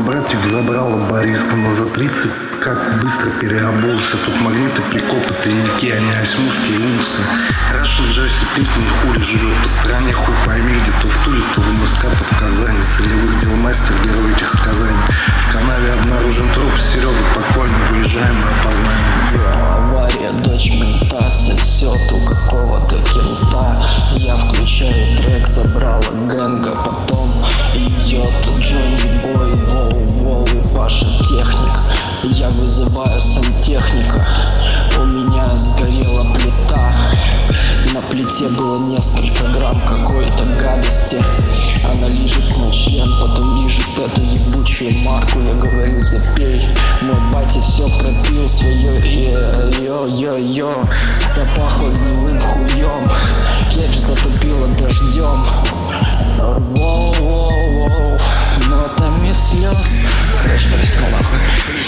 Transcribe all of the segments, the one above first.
братик забрала бариста, но за 30 как быстро переобулся. Тут магниты, прикопы, тайники, а не осьмушки и унции. Рашен Джасси Пинкман хули живет по стране, хуй пойми, где то в Туле, то в МСК, то в Казани. Солевых дел мастер, герой этих сказаний. В канаве обнаружен труп, Серега покойный, выезжаем на опознание. Авария, дочь мента сосет у какого-то кента. Я включаю трек, забрала гэнга, потом идет Джонни Бой, воу-воу, Паша техник. Я вызываю сантехника, у меня сгорела плита. На плите было несколько грамм какой-то гадости. Она лижет мой член, потом лижет эту ебучую марку. Я говорю, запей, мой батя все пропил свое йо-йо-йо. Запахло гнилым хуем, кетч затопило дождем. Воу-воу-воу, нотами слез. Короче, порисну нахуй.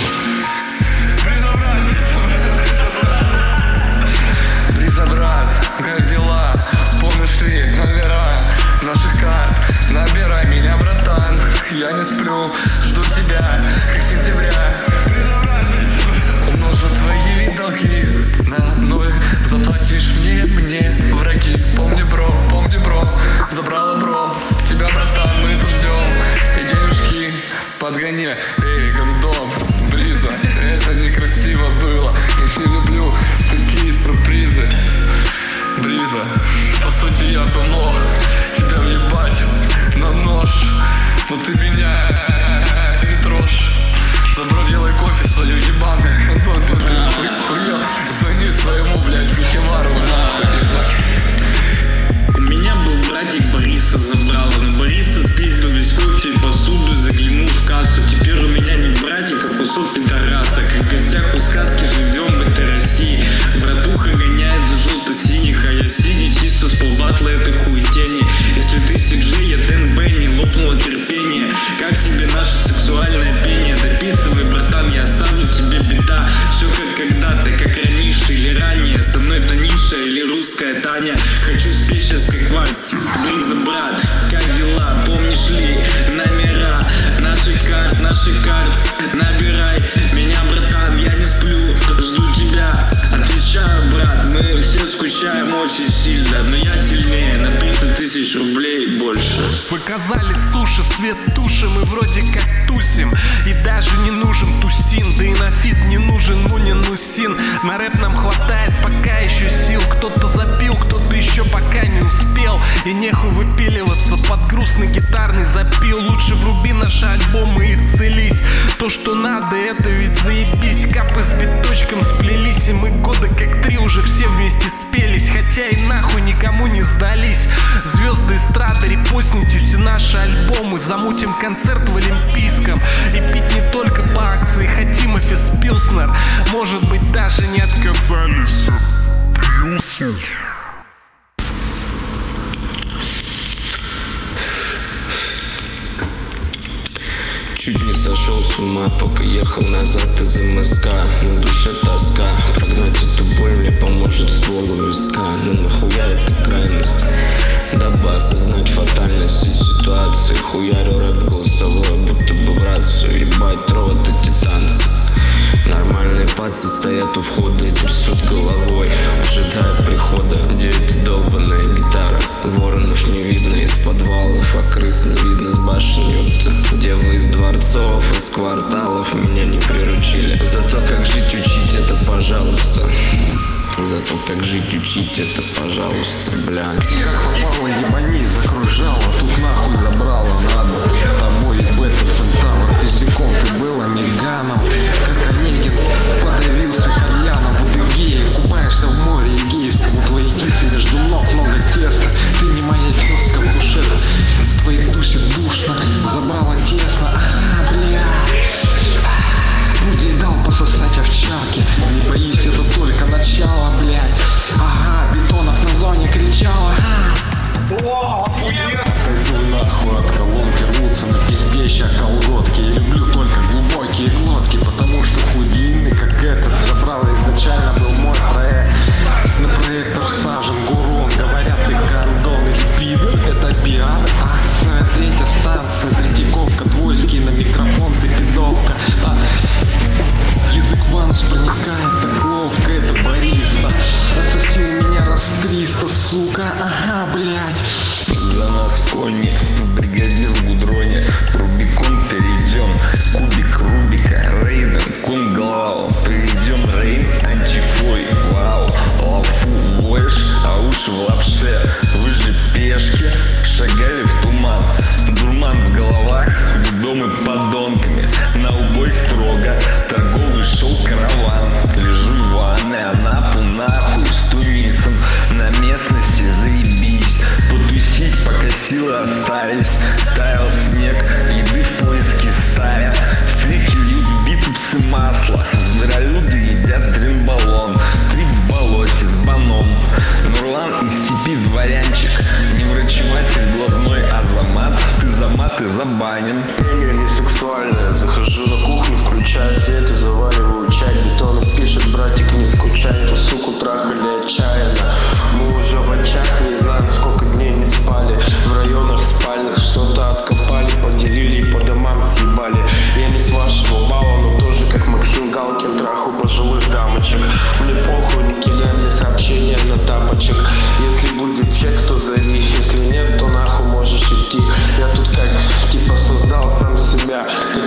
Бриза, брат, как дела? Помнишь ли номера наших карт? Набирай меня, братан, я не сплю, жду тебя, как сентября. Умножу твои долги на 0, заплатишь мне, враги. Помни, бро, забрала, бро, тебя, братан, мы тут ждем. И денежки подгони, эй, гондон, Бриза, это некрасиво было. Я не люблю такие сюрпризы. Бриза, по сути я бы мог тебя въебать на нож, но ты меня не трожь. Забро, делай кофе свою ебаную. Хуя, звони своему, блядь, Михимару, нахуй. У меня был братик, Бориса забрала, но Бориса спиздил весь кофе и посуду и заглянул в кассу. Теперь у меня не братик, а кусок пидораса. Как в гостях у сказки живем в этой России. Братуха гоняет за желто-синих, а я в синий чисто с полбатла этой хуетени. Если ты CG, я Дэн Бенни, лопнуло терпение. Как тебе наше сексуальное пение? Дописывай, братан, я оставлю тебе бита. Все как когда-то, как раньше или ранее. Со мной Таниша или русская Таня. Хочу спеть сейчас как вальс. Бриза, брат, как дела? Помнишь ли номера наших карт? Набирай меня, братан, я не сплю, жду тебя. Отвечаю, брат, мы все скучаем очень сильно, но я сильнее на 30 тысяч рублей больше. Показали суши, свет туши, мы вроде как тусим. И даже не нужен тусин, да и на фит не нужен Мунин Усин. На рэп нам хватает пока еще сил. Кто-то запил, кто-то еще пока не успел. И нехуй выпиливаться под грустный гитарный запил. Лучше вруби наши альбомы и исцелись. То, что надо, это ведь заебись. Капы с биточком сплелись, и мы года как 3 уже все вместе спелись. Хотя и нахуй никому не сдались. Звезды эстрады, репостните все наши альбомы. Замутим концерт в Олимпийском. И пить не только по акции хотим, и Фиспилснер. Может быть, даже не отказались от плюсов. Чуть не сошел с ума, пока ехал назад из МСК. На душе тоска, прогнать эту боль мне поможет ствол у виска. Ну нахуя эта крайность, дабы осознать фатальность ситуации. Хуярю рэп голосовой, будто бы в рацию. Ебать рот эти танцы. Нормальные пацы стоят у входа и трясут головой, ожидая прихода. Где эта долбаная гитара? Воронов не видно из подвалов, а крыс не видно с башен, ёпта. Девы из дворцов, из кварталов меня не приручили. Зато как жить учить это, пожалуйста. Зато как жить учить это, пожалуйста, блядь. Как попало, ебани, закружала, тут нахуй забрала, надо. С тобой бета-центавр, пиздяком ты была меганом. Как Онегин подавился кальяном. Вот и геи, купаешься в море эгейском. У твоей кисы между ног много теста. Ты не моя тезка в душе, в твоей тусе душно. Забрала тесно, бля. Людей дал пососать овчарки. Не боись, это только начало, блядь. Ага, Бетонов на зоне кричала. Отойду нахуй от колонки, рвутся на пиздеща колготки. Я люблю только глубокие глотки, потому что хуй длинный, как этот. Забрала изначально был мой проект. На проектор сажен гурон. Говорят, ты гондон или пидор. Это пиар, акция, 3-я станция. Третьяковка, Двойский на микрофон. Ты силы остались. Таял снег, еды в поиске стая. Стрики люди, бицепсы, масло. Зверолюды едят дрин-баллон. Трип в болоте с баном. Нурлан из степи дворянчик. Не врачеватель глазной Азамат. Ты за мат и забанен. Игры не сексуальная. Захожу на кухню, включаю свет и завариваю чай. Бетонов пишет: братик, не скучай, ту суку трахали отчаянно. Мы уже в очах, не знаем, сколько дней не спали. В районах спальных что-то откопали, поделили и по домам съебали. Я не с вашего бала, но тоже как Максим Галкин траху пожилых дамочек. Мне похуй, не кидай мне сообщения на тапочек. Если будет чек, то зови, если нет, то нахуй можешь идти. Я тут как типа создал сам себя.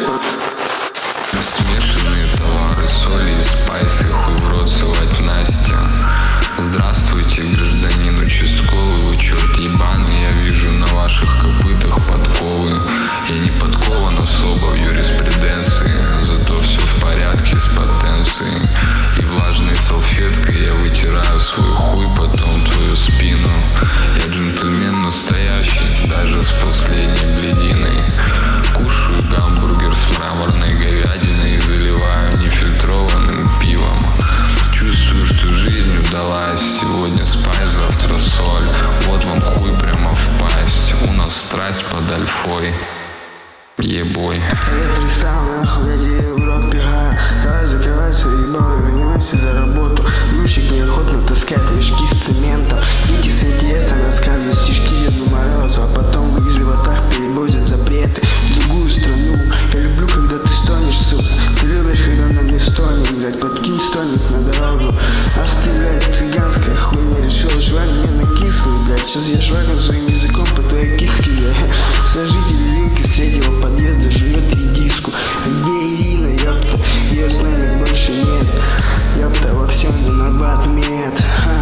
Смешанные товары, соли и спайсы, хуй в рот совать Настя. Здравствуйте, гражданин участковый, вы черт ебаный, я вижу на ваших копытах подковы. Я не подкован особо в юриспруденции, зато все в порядке с потенцией. И влажной салфеткой я вытираю свой хуй, потом твою спину. Я джентльмен настоящий, даже с последней блядиной. Кушаю гамбургер с мраморной говядиной и заливаю нефильтрованным пивом. Чувствую, что жизнь удалась. Сегодня спай, завтра соль. Вот вам хуй прямо в пасть. У нас страсть под альфой. Ебой. Я пристал, нахуй, я тебе в рот пихаю. Давай закрывай свои ебалы, вынимайся за работу. Грузчик неохотно таскает мешки с цементом. Дети с интересом рассказывают стишки Деду Морозу, а потом в их животах перевозят запреты в другую страну. Я люблю, когда ты стонешь, сука. Ты любишь, когда на мне стонет, блядь. Подкинь стонет на дорогу. Ах ты, блядь, цыганская хуйня. Решил жвать мне на кислый, блядь. Сейчас я жваком своим языком по твоей киске, блядь. Сожители Вилки с третьего подъезда жует редиску. Где Ирина, ёпта? Ее с нами больше нет. Ёпта, во всем виноват мед.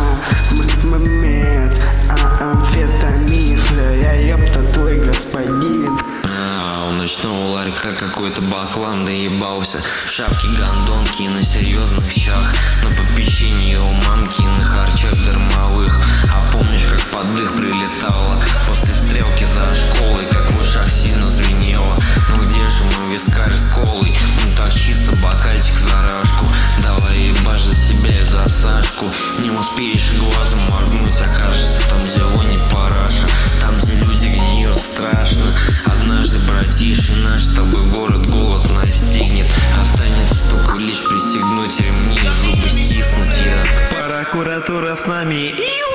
Мед, амфетамин. Я ёпта твой господин. У ночного ларька какой-то баклан доебался. В шапке гондонки на серьезных щах. На попечении у мамки на харчах дармовых. А помнишь, как под дых прилетала после стрелки за школой, как в ушах сильно звенело. Ну где же мой вискарь с колой? Ну так чисто, бокальчик за рашку. Давай ебашь за себя и за Сашку. Не успеешь и глазом моргнуть, окажется там, где вони параша. Там, где люди гниют, страшно. Однажды, братиши, наш с тобой город голод настигнет. Останется только лишь пристегнуть ремни и зубы стиснуть. Прокуратура с нами.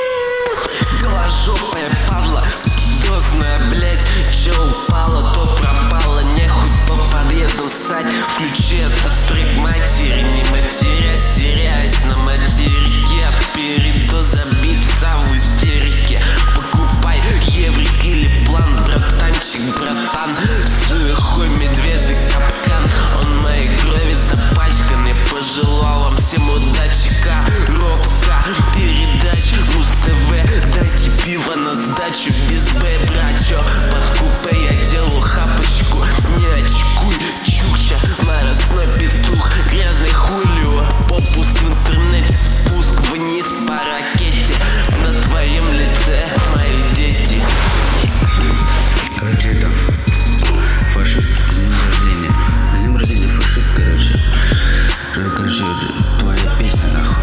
Голожопая падла, спидозная, блять. Че упало, то пропало. Нехуй по подъездам ссать. Включи этот трек матери, не матерясь, теряясь на материке. Передоза биться в истерике. Покупай еврик или план, братанчик, братан. Суехой медвежий капкан. Он моей крови запачкан. Я пожелал вам всем удачи, коробка передач Муз-ТВ. Дайте пиво на сдачу без бэбрачо. Под купе я делал хапочку. Не очкуй, чукча, морозной петух. Грязный хулио, попуск в интернете. Спуск вниз по ракете. На твоем лице мои дети. Короче, это фашист, с днем рождения. С днем рождения, фашист, короче. Короче, твоя песня, нахуй.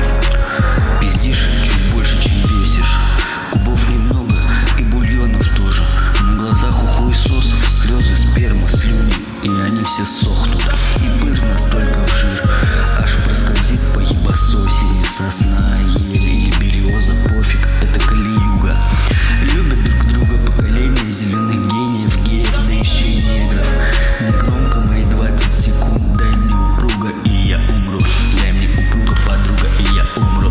Пиздишь чуть больше, чем весишь. Кубов немного и бульонов тоже. На глазах у хуесосов слезы, сперма, слюни. И они все сохнут. И пыр настолько в жир. Аж проскользит по ебасосине. Сосна, ель или береза, пофиг, это калиюга. Любят друг друга поколение зеленых гениев, геев, да еще и негров. Негромко мои 20 секунд, дай мне упруга, и я умру. Дай мне упруга, подруга, и я умру.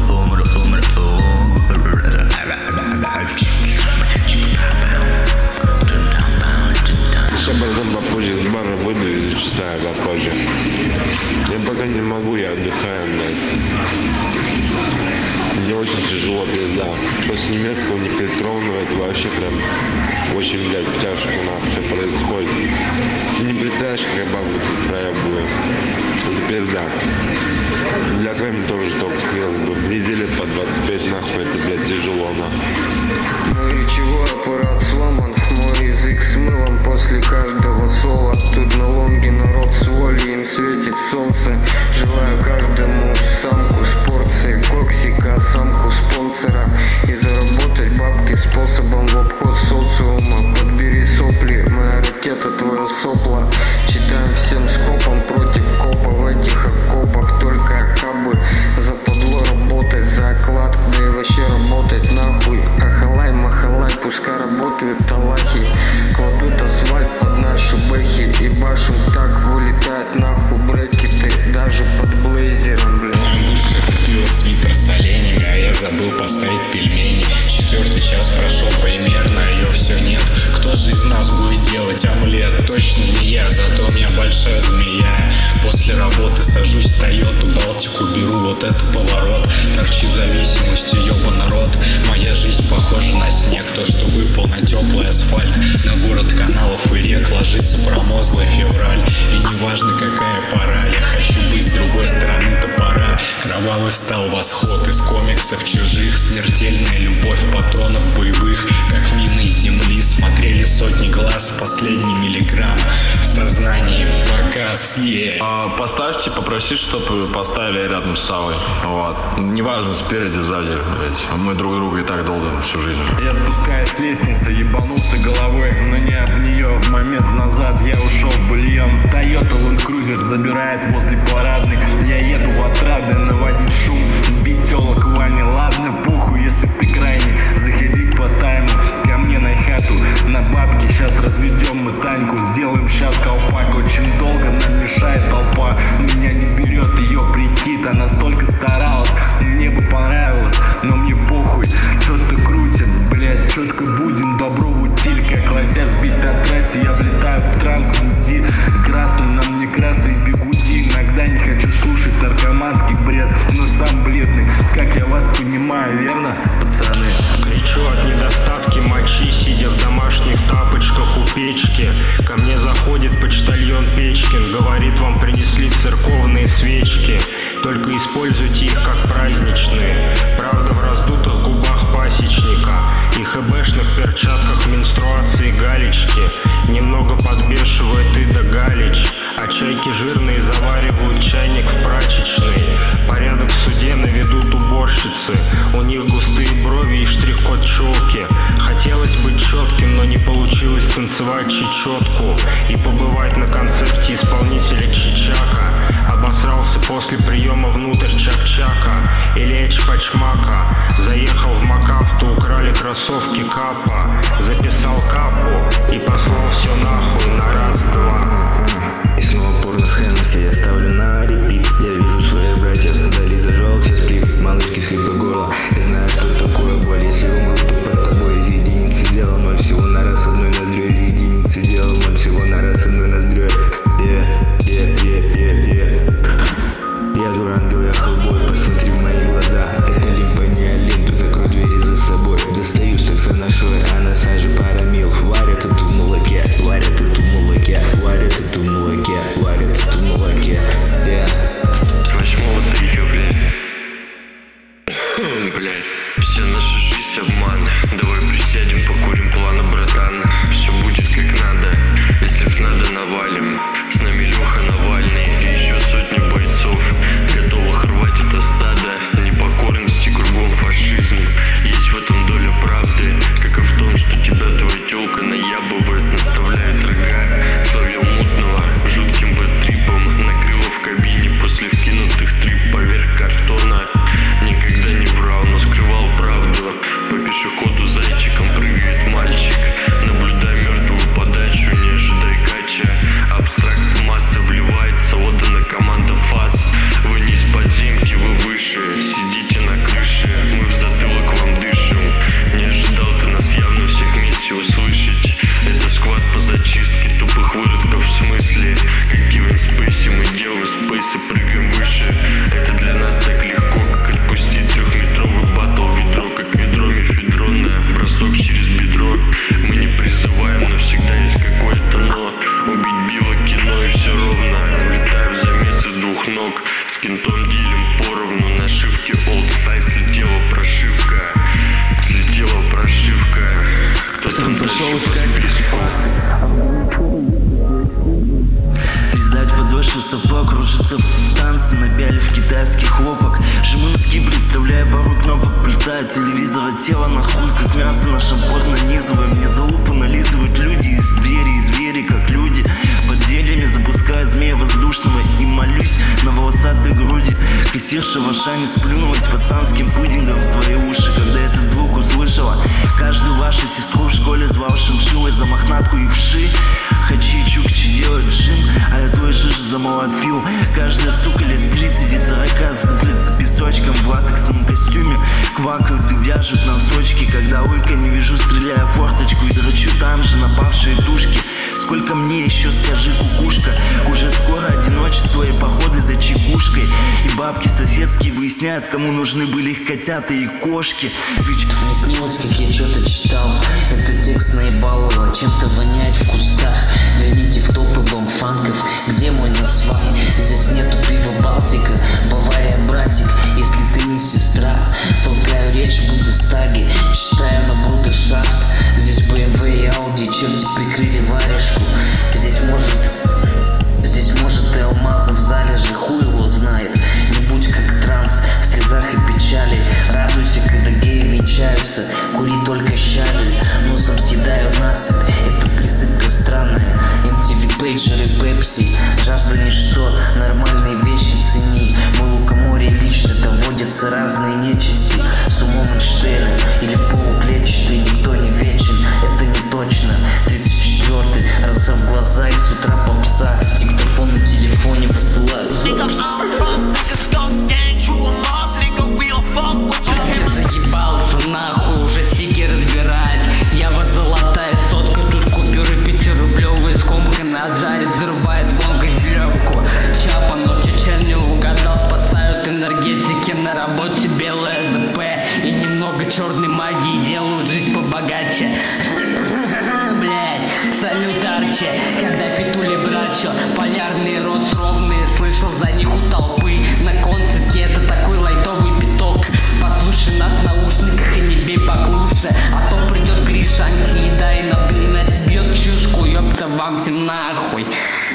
Еще потом попозже с бара выйду и зачитаю попозже. Я пока не могу, я отдыхаю, блядь. Мне очень тяжело, пизда. После немецкого нефильтрованного это вообще прям очень, блядь, тяжко нахуй все происходит. Ты не представляешь, какая бабка тут проебывает. Это пизда. Для Крыма тоже только съелось бы. Недели по 25 нахуй, это, блядь, тяжело нахуй. Речевой аппарат сломан. работают талахи. Кладут асфальт под наши бэхи и башен так вылетают нахуй брекеты даже под блейзером, блин. Душа купила свитер с оленями, а я забыл поставить пельмени. 4-й час прошел примерно, ее все нет. Кто же из нас будет делать омлет? Точно не я, зато у меня большая змея. После работы сажусь в Тойоту, Балтику беру, вот это поворот. Торчи зависимостью, ёба народ. Моя жизнь похожа на снег, то, что выпал на теплый асфальт. На город каналов и рек ложится промозглый февраль. И неважно какая пора, я хочу быть с другой стороны топора. Кровавый стал восход из комиксов чужих. Смертельная любовь патронов боевых, как мины из земли. Смотрели сотни глаз, последний миллиграмм в сознании показ. Поставьте, попроси, чтобы поставили рядом с Савой. Вот. Неважно, спереди, сзади, блять. Мы друг друга и так долго всю жизнь. Я спускаюсь с лестницы, ебанулся головой, но не об нее. В момент назад я ушел в бульон. Toyota Land Cruiser забирает возле парадной. Я еду в Отрадное наводить шум, бить телок в ванне. Ладно, похуй, если ты крайний. Заходи по тайму ко мне на хату, на бабки. Сейчас разведем мы Таньку, сделаем сейчас колпак. Очень долго нам мешает толпа, меня не берет ее прикид. Она столько старалась, мне бы понравилось, но мне похуй. Чё-то крутим, блять, четко будем, добро в утиль. Как лося сбить на трассе, я влетаю в транс, гуди. Красный на мне красный бигуди. Иногда не хочу слушать наркоманский бред, но сам бледный, как я вас понимаю, верно, пацаны? Кричу от недостатки мочи, сидя в домашних тапочках у печки. Ко мне заходит почтальон Печкин, говорит, вам принесли церковные свечки, только используйте их как праздничные. Правда, в раздутых губах пасечника и хэбэшных перчатках менструации галечки. Немного подбешивает и до галич, а чайки жирные заваривают чайник в прачечной. Порядок в суде наведут уборщицы, у них густые брови и штрих-код челки. Хотелось быть четким, но не получилось танцевать чечетку и побывать на концерте исполнителя Чичака. Обосрался после приема внутрь Чак-Чака или Эчпачмака. Заехал в МакАвто, украли кроссовки Капа. Записал капу и послал все нахуй на раз-два. И снова порно с Хеннесси я ставлю на репит. Я вижу своих братьев, вдали зажался сплив. Малышки слип и горло, я знаю, что такое боль. Если умру, то под тобой из единицы делал ноль. Всего на раз одной ноздрёй, из единицы делал ноль. Всего на раз одной ноздрёй. Я дурангел, я хеллбой, посмотри в мои глаза. Это лимпа, не Олимп, закрой двери за собой. Достаю с таксонашой, а на саже пара мил. Варят эту в молоке, варят эту в молоке, варят эту в молоке, варят эту в молоке. С 8-го третьего, блядь, вся наша жизнь обман. Давай присядем, покурим планы, братан. Все будет как надо, если надо навалим. С нами Леха Навальный и еще сотни бойцов, готовых рвать это стадо непокорности, кругом фашизм. Есть в этом доля правды, как и в том, что тебя твоя тёлка наябывает, наставляет рога. Словил мутного жутким бэт-трипом, накрыло в кабине после вкинутых трип поверх картона. Никогда не врал, но скрывал правду. По пешеходу зайчиком прыгает мальчик. Наблюдай мертвую подачу, не ожидай кача. Абстракт в массы вливается, отдана команда фас. Вы не из подземки, вы выше, сидите на крыше. Мы в затылок вам дышим. Не ожидал ты нас явно всех вместе услышать. Это сквад по зачистке тупых выродков, в смысле. Как Кевин Спейси, мы делаем спейс и прыгаем выше. Это для нас так легко, как отпустить 3-метровый батл в ведро, как ведро мефедрона. Бросок через бедро. Мы не призываем, но всегда есть какое-то но. Убить било кино и все ровно. Влетаю в замес из двух ног. С кентом делим поровну. Нашивки old size, слетела прошивка. Слетела прошивка. Кто-то пришел по списку. Лизать подошвы сапог, кружится в танце, напялив китайский хлопок. Жму носки, представляя пару кнопок. Прилетает телевизора, тело нахуй, как мясо на шампур нанизываем. Мне за лупу нализывают люди и звери как люди. Под зельями запускаю змея воздушного и молюсь на волосатой груди. Кассирша в Ашане сплюнулась пацанским пудингом в твои уши, когда этот звук услышала. Каждую вашу сестру в школе за мохнатку и вши. Хачи, чукчи делают джим, а я твой жиж замолотил. Каждая сука лет 30 и 40 сыплется песочком в латексном костюме. Квакают и вяжут носочки, когда ойка не вижу, стреляя в форточку и дрочу там же напавшие тушки. Сколько мне еще, скажи, кукушка? Уже скоро одиночество и походы за чекушкой. И бабки соседские выясняют, кому нужны были их котята и кошки. Мне снилось, как я что-то читал. Этот текст наебалово, чем-то воняет в кустах. Верните в топы бомфанков, где мой насвай? Здесь нету пива Балтика, Бавария, братик. Если ты не сестра, толкаю речь в Бундестаге, читаю на брудершафт. Здесь BMW и Audi, черти прикрыли варежку. Здесь может и алмазы в залежи, хуй его знает. Не будь как транс, в слезах и печали. Радуйся, когда геи венчаются, кури только щавель. Носом съедаю насыпь, это присыпка странная. MTV, пейджеры, Пепси, жажда ничто, нормальные вещи цени. Мой лукоморье лично, там водятся разные нечисти. С умом Эйнштейна или полуклетчатый, никто не вечен, это не точно. 34-й, раза в глаза и с утра попса. Диктофон на телефоне высылаю. Я заебался нахуй уже сиги разбирать. Ява золотая сотка, тут купюры 5-рублевые скомканы отжарит, взрывает гонка зеленку. Чапа, но чечен не угадал, спасают энергетики на работе, белая ЗП и немного черной магии делают жизнь побогаче. Блять, салют Арчи, когда фитули брачо, полярные ротс ровные, слышал за них у толпы. На концерте это такой лайтовый биток. Послушай нас в наушниках и не бей поклуше, а то придет Гриша антиеда и на блин отбьет чушку, ёпта вам всем нахуй.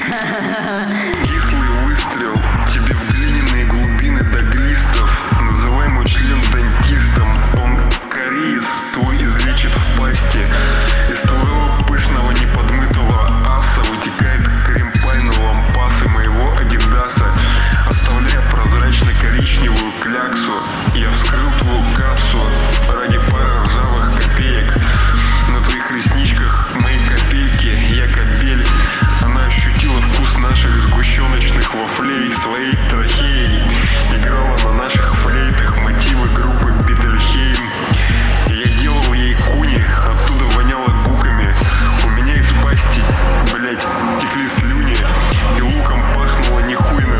Кислый выстрел тебе в глиняные глубины до глистов. Называй мой член дантистом, он кариес твой излечит в пасти. Из твоего пышного неподмытого аса вытекает крем-пай на лампасы моего адидаса, оставляя прозрачно-коричневую кляксу. Я вскрыл твою кассу ради пары ржавых копеек. На твоих ресничках мои копейки, я кобель. Она ощутила вкус наших сгущеночных вафлей своей трахеей. Играла на наших флейтах мотивы группы Бетельхейм. Я делал ей куни, оттуда воняло гуками. У меня из пасти, блять, текли слюни, и луком пахнуло нехуйно.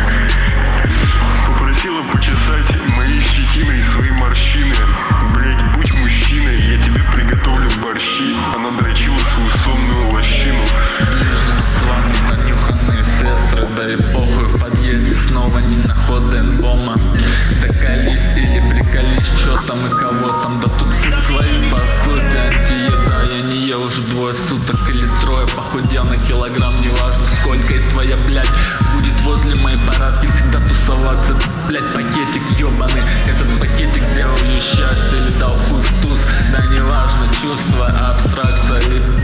Попросила почесать моей щетиной свои морщины. Блять, будь мужчиной, я тебе приготовлю борщи. Она дрочила свою сонную лощину. С вами понюханные сестры, да и похуй, в подъезде снова не находим бома. Доколись или приколись, чё там и кого там, да тут все свои по сути. Антиеда, я не ел уже 2 суток или 3, похудел на килограмм, неважно сколько. И твоя, блядь, будет возле моей парадки всегда тусоваться. Этот, блядь, пакетик ёбаный, этот пакетик сделал ей счастье или дал хуй в туз. Да неважно, чувство, абстракция,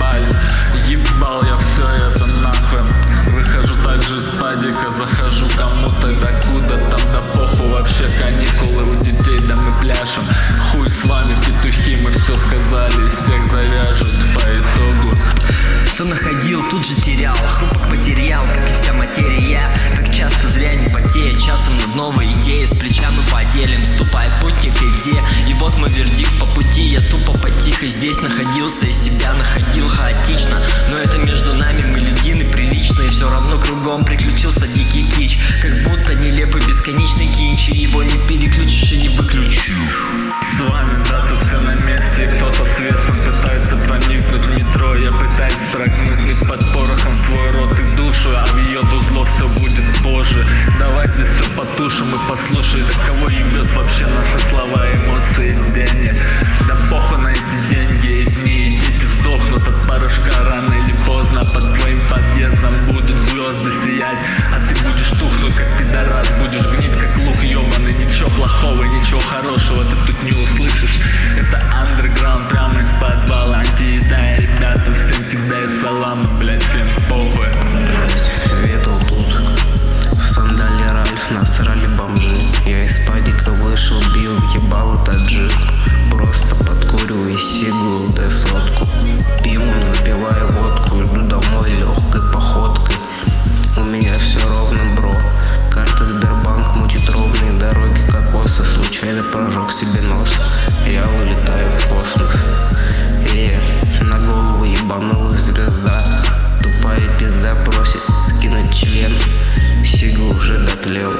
ебал я все это нахуй. Выхожу также из падика, захожу кому-то докуда там, да похуй, вообще каникулы у детей, да мы пляшем. Хуй с вами, петухи, мы все сказали, всех завяжут по итогу. Что находил, тут же терял. Хрупок материал, как и вся материя. Так часто зря не потея, часом над новой идеей. С плеча мы поделим, ступай путник иди. И вот мой вердикт по пути, я тупо потихо здесь находился и себя находил хаотично. Но это между нами, мы людины приличные. Все равно кругом приключился дикий кич. Как будто нелепый бесконечный кинч. И его не переключишь и не выключишь. С вами, да, тут все на месте. Кто-то с весом пытается проникнуть в метро. Я пытаюсь прогнуть под порохом в твой рот и душу, а в ее узлов все будет позже. Давай здесь все потушим и послушай, да кого ебет вообще наши слова, эмоции, деньги. Да похуй на эти деньги и дни, и дети сдохнут от порошка рано или поздно. Под твоим подъездом будут звезды сиять, а ты будешь тухнуть как пидорас, будешь гнить как лук ебаный. Ничего плохого, ничего хорошего ты тут не услышишь. Это андерграунд прямо из подвала, антиеда, ребята, всем кидаю саламы, блять, всем похуй. Ветл тут, в сандале Ральф, насрали бомжи. Я из ебанулась звезда. Тупая пизда просит скинуть член. Сигу уже дотлел.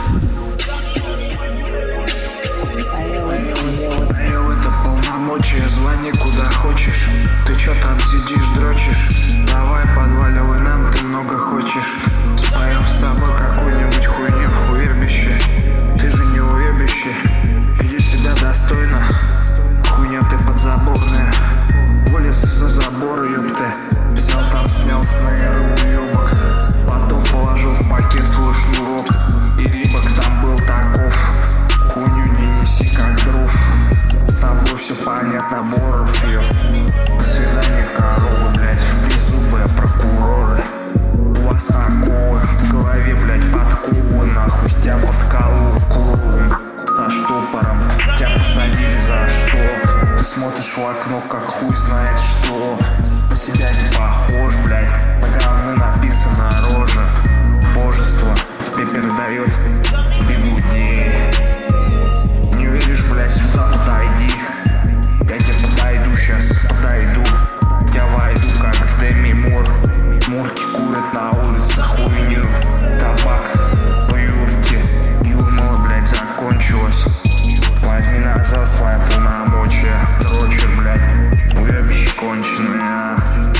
Это полномочия, звони куда хочешь. Ты чё там сидишь, дрочишь? Давай подваливай нам, ты много хочешь. Споем с тобой какую-нибудь хуйню, уебище. Ты же не уебище, веди себя достойно. Хуйня ты подзаборная. Вылез за забор, ёпты. Взял там, снял с наверху уёбок. Потом положил в пакет свой шнурок. И рибок там был таков. Хуйню не неси как дров. С тобой все понятно, Боров, ё. До свидания, корова, блядь. Беззубые прокуроры. У вас оковы в голове, блядь, подковы. Нахуй тебя подколол куром со штопором. Тебя посадили за что? Ты смотришь в окно, как хуй знает что. На себя не похож, блядь. На говны написано рожа. Божество тебе передает бигуди. Не веришь, блядь, сюда подойди. Я тебе подойду сейчас, подойду. Я войду, как в Деми Мур. Мурки курят на улице хуйню. Табак в юрте. Юрмала, блядь, закончилась. Возьми назад свои полномочия. Дрочер, блядь, уебище конченое.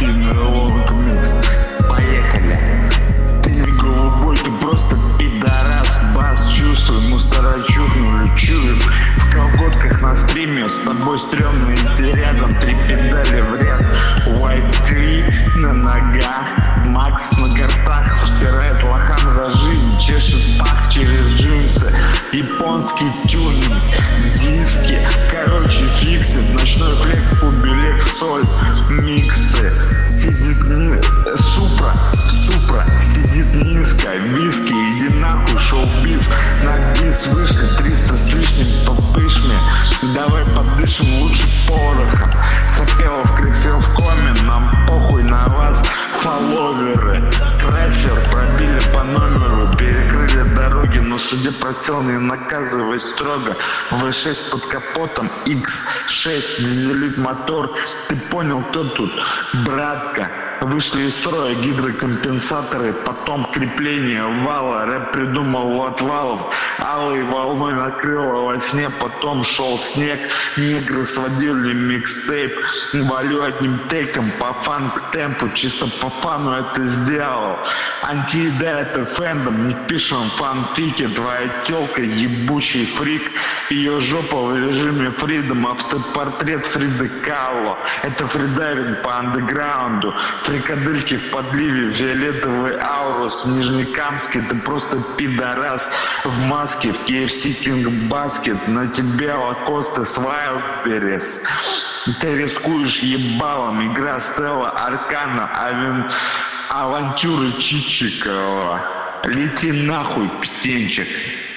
Поехали. Ты не голубой, ты просто пидорас. Бас чувствую, мусора чухнули, чуют. В колготках на стриме с тобой стрёмно идти рядом. 3 педали в ряд. White 3 на ногах. Макс на картах втирает лохам за жизнь. Чешет пах через джинсы. Японский тюнинг. Диски, короче, фиксит. Ночной флекс, фубилек, соль. Миксы. Сидит Супра сидит низко. Виски, иди нахуй, шоу-биз. На бис вышли 300 с лишним попышми. Давай подышим лучше порохом. Сапелов кричал в коме. Нам похуй на вас, фолловеры. Трассер пробили по номеру. Перекрыли дороги, но судья просил не наказывать строго. V6 под капотом, X6 дизелит мотор. Ты понял, кто тут? Братка. Вышли из строя гидрокомпенсаторы, потом крепление вала. Рэп придумал у отвалов. Алой волной накрыло во сне, потом шел снег. Негры сводили микстейп. Валю одним тейком по фанк-темпу. Чисто по фану это сделал. Антиеда это фэндом, не пишем фанфики. Твоя тёлка ебучий фрик. Ее жопа в режиме фридом. Автопортрет Фриды Калло. Это фридайвинг по андеграунду. Фрикадельки в подливе, фиолетовый аурус. В Нижнекамске ты просто пидорас. В маске, в KFC King Basket. На тебе Лакоста с Wildberries. Ты рискуешь ебалом. Игра Стелла Аркана. Авантюры Чичикова. Лети нахуй, птенчик.